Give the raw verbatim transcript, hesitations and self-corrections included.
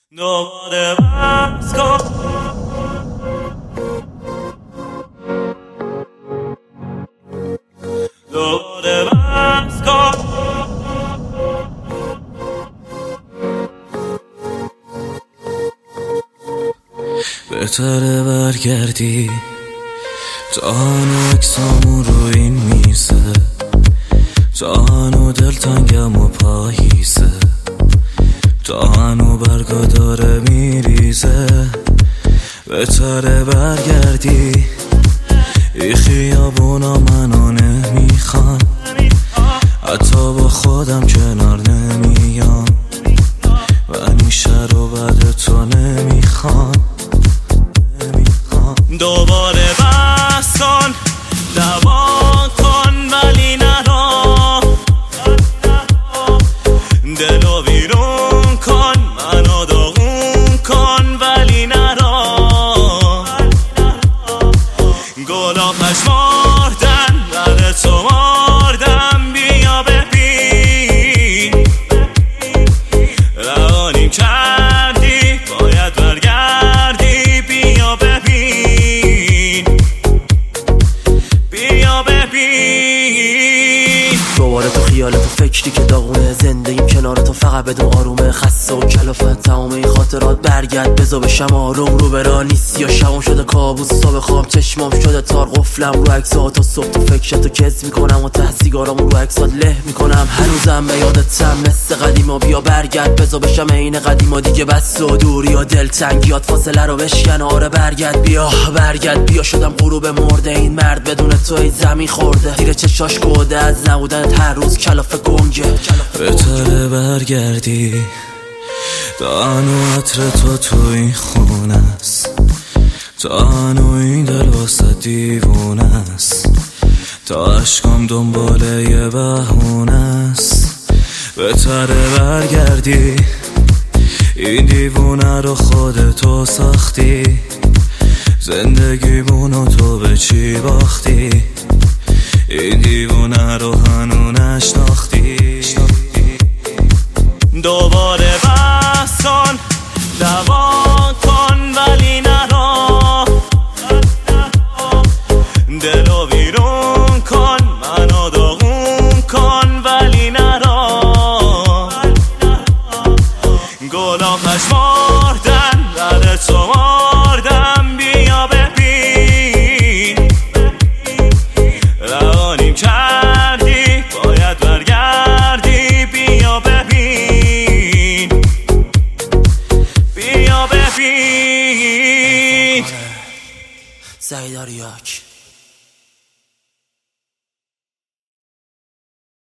دوباره بس کن دوباره بس کن بهتره برگردی تا هنو اکسامون رو این میزه، تا هنو دلتنگم و پاییزه، تا هنو برگا داره میریزه. بهتره برگردی، ای خیابونا منو نمیخوان، حتی با خودم کنار نمیام و این شهر رو بعد تو نمیخوام. دوباره بس کن دوا کن ولی نرا، دلو بیرون کن منو داغون کن ولی نرا. گلا پشماردن در تو ماردم، بیا ببین روانیم کردی باید برگردی، بیا ببین بیا ببین. دوباره تو خیالت و فکری که داغونه، زندگیم کنار تو فقط بدون آرومه، خسته و کلافت تمام این خاطرات. برگرد بذار بشم آروم، رو برا نیستی یا شبم شده کابوس، صبح خواب چشمام شده تار، قفلم رو عکسات و صبح تو فکرتو کز میکنم و ته سیگارامو رو عکسات له میکنم. هنوزم به یادتم مثل قدیما، بیا برگرد بذار بشم عین قدیما دیگه. بس و دوری و دلتنگیات فاصله رو بشکن، آره برگرد بیا برگرد بیا. شدم غروب مرده این مرد بدون تو ای زمین خورده، دیر چشاش گوده از نبودنت هر روز کلافه گنگه. بهتره برگردی، تا هنو عطر تو تو این خونه است، تا هنو این دل واسه دیوونه است، تا عشقام دنباله یه بهونه است. بهتره برگردی، این دیوونه رو خودتو ساختی، زندگیمونو تو به چی باختی، این دیوونه رو هنو نشناختی. دوباره بس کن دوا کن ولی نرا، دلو بیرون کن منو داغون کن ولی نرا. گلا پشماردن در تو ماردم، بیا ببین روانیم کردی باید برگردی، بیا ببین بیا ببین. سعید آریاک.